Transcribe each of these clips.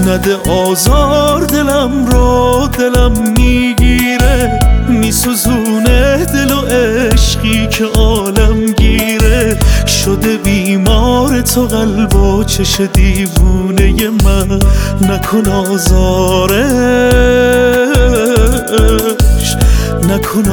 نده آزار دلم رو، دلم میگیره میسوزونه دل و عشقی که عالم گیره. شده بیمار تو قلب و چش دیوونه من، نکن آزارش، نکن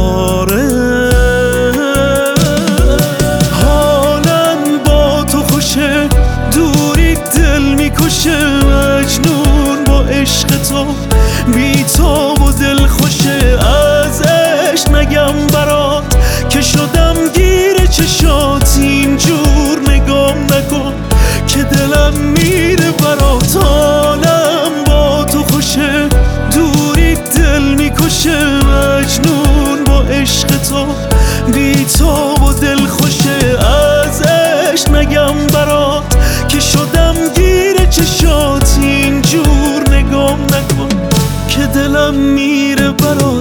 آزارش. حالم با تو خوشه، دوری دل میکشه، مجنون با عشق تو، بی تو و دل خوشه. ازش نگم برات که شدم گیر چشات، اینجور نگام نکن که دلم میره برات. حالم با تو خوشه، دوری دل میکشه، مجنون با عشق تو، بی تو و دل خوشه. ازش نگم برات که شدم گیر چشات، اینجور نگام نکن که دلم میره برات.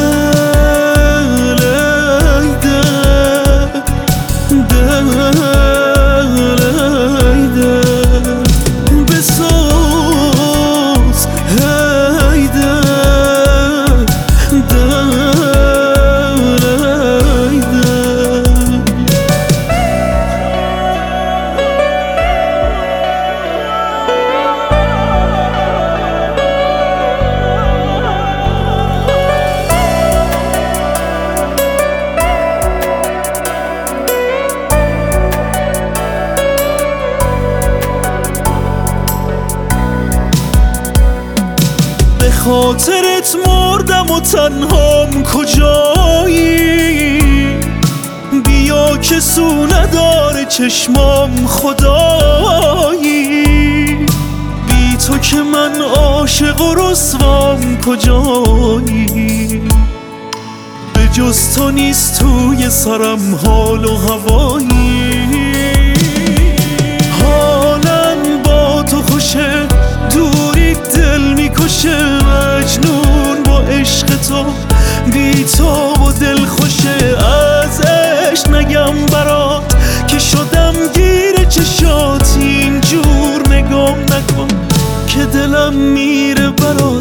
خاطرت مردم و تنهام کجایی، بیا که سو نداره چشمام خدایی. بی تو که من عاشق و رسوام کجایی، به جز تو نیست توی سرم حال و هوایی. حالم با تو خوشه، دوری دل میکشه، مجنون با عشق تو، بی تو و دل خوشه. ازش نگم برات که شدم گیر چشات، اینجور نگام نکن که دلم میره برات.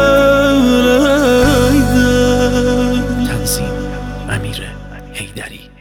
تنظیم: امیر حیدری.